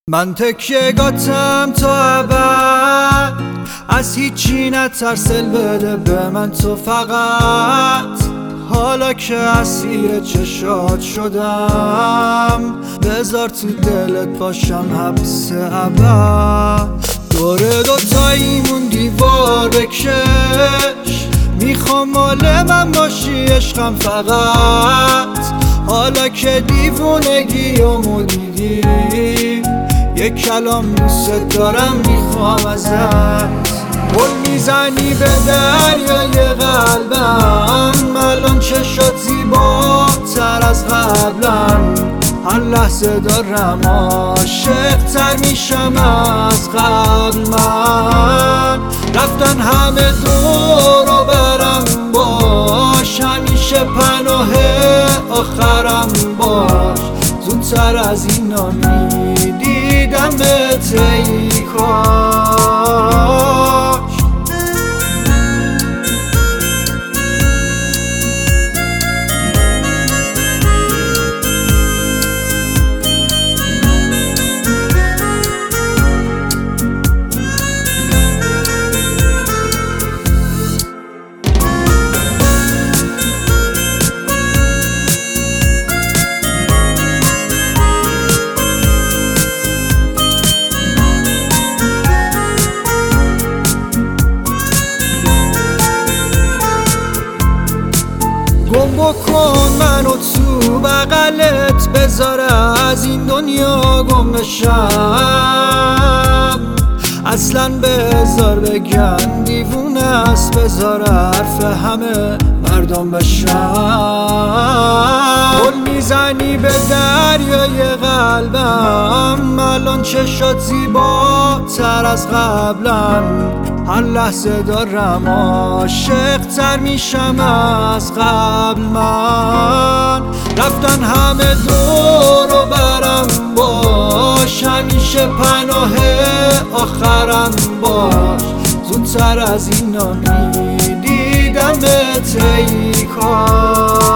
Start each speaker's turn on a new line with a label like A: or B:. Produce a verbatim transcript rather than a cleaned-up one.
A: من تکیه گاتم تا ابد، از هیچی نترسل بده به من تو فقط. حالا که اسیر چشات شدم، بذار تو دلت باشم حبس ابد. دور دوتاییمون دیوار بکش، میخوام مال من باشی عشقم فقط. حالا که دیوونگیامو دیدی، یک کلام دوست دارم میخوام ازت. گل میزنی به دریای قلبم، الان چشات زیباتر از قبلم. هر لحظه دارم عاشق تر میشم از قبل. من رفتن همه دور و برم باش، همیشه پناه آخرم باش. زودتر از اینا میدیدم بهت ای کاش. گم بکن منو تو بغلت، بذار از این دنیا گم بشم. اصلا بذار بگن دیوونه است، بذار حرف همه مردم بشم. گل میزنی به دریای قلبم، الان چشات زیباتر از قبلم. هر لحظه دارم عاشق تر میشم از قبل. من رفتن همه دور و برم باش، همیشه پناه آخرم باش. زودتر از اینا میدیدم بهت ای کاش.